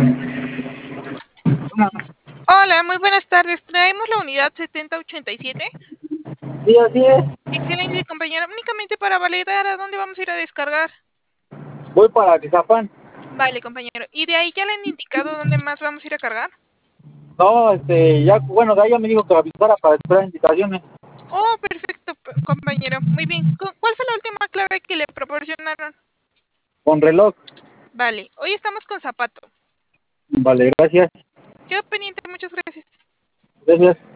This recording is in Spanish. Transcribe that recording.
Hola, muy buenas tardes. Traemos la unidad 7087. Sí, así es. Excelente, compañero. Únicamente para validar a dónde vamos a ir a descargar. Voy para Tizapán. Vale, compañero. ¿Y de ahí ya le han indicado dónde más vamos a ir a cargar? No, ya, bueno, de ahí ya me dijo que avisara para esperar invitaciones. Oh, perfecto, compañero. Muy bien. ¿Cuál fue la última clave que le proporcionaron? Con reloj. Vale, hoy estamos con zapato. Vale, gracias. Quedo pendiente, muchas gracias. Gracias.